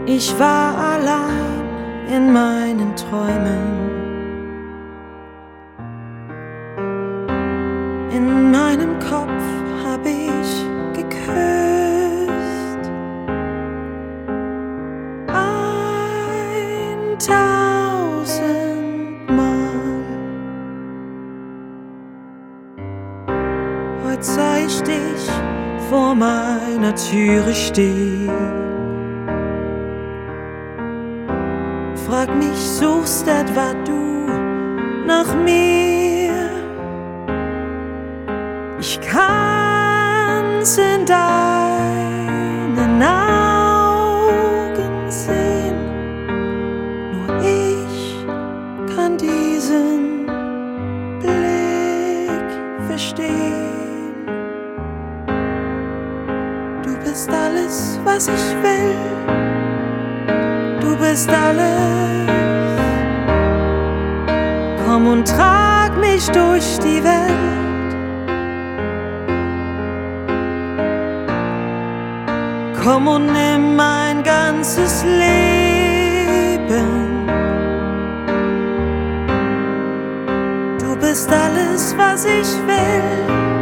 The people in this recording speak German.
Ich war allein in meinen Träumen. In meinem Kopf hab ich geküsst. 1000-mal. Heute sah ich dich vor meiner Türe stehen. Frag mich, suchst etwa du nach mir? Ich kann's in deinen Augen sehen, nur ich kann diesen Blick verstehen. Du bist alles, was ich will. Du bist alles. Komm und trag mich durch die Welt. Komm und nimm mein ganzes Leben. Du bist alles, was ich will.